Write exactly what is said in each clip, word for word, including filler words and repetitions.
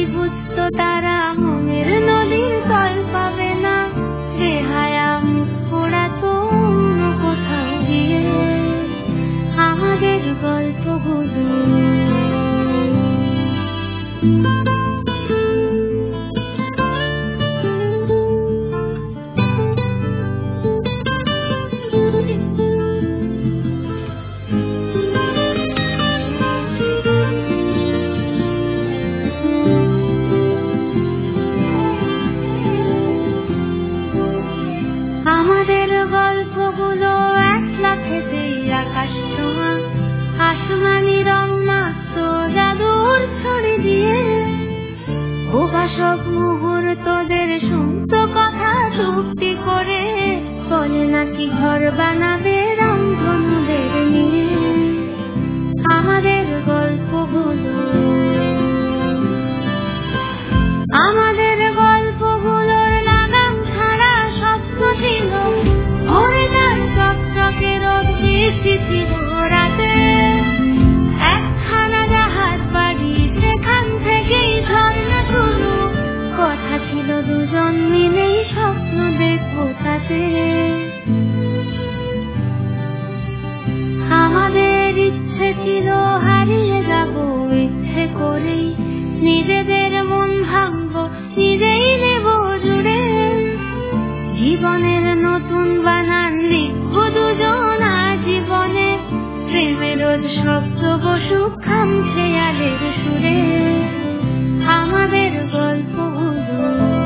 বুঝতো তারা মনের নদীর তল পাবে না, বেহায়া মুখ পোড়াতো অন্য কোথাও গিয়ে আমাদের গল্পগুলো। আমাদের গল্পগুলো একলা থেকেই আকাশ ছোঁয়া, আসমানি রং মাত্র জাদুর ছড়ি দিয়ে বোবা সব মুহূর্তদের শুনত কথা চুক্তি করে, বলে নাকি ঘর বানাবে রামধনুদের নিয়ে আমাদের গল্পগুলো। আমাদের গল্পগুলোর লাগাম ছাড়া স্বপ্ন ছিল, ভরে যার চকচকের বৃষ্টি ছিল রাতে, একখানা জাহাজ বাড়ি সেখান থেকেই ঝর্ণা শুরু, কথা ছিল দুজন মিলেই স্বপ্ন দেখবো তাতে। আমাদের ইচ্ছে ছিল হারিয়ে যাব ইচ্ছে করেই, নিজেদের মন ভাঙবো নিজেই নেব জুড়ে, জীবনের নতুন বানান লিখবো দুজন জীবনে, প্রেমের রোজ শব্দ বসুক খাম খেয়ালের সুরে আমাদের গল্পগুলো।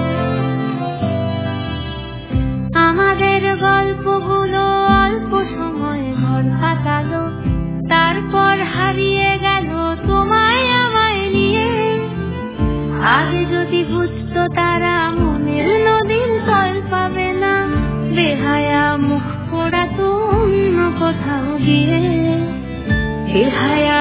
আমাদের গল্পগুলো অল্প সময় ঘর পাতালো, তারপর হারিয়ে গেল তোমায় আমায় নিয়ে। আগে যদি বুঝতো তারা মনের নদীর তল পাবে না, বেহায়া মুখ পোড়াতো অন্য কোথাও গিয়ে বেহায়া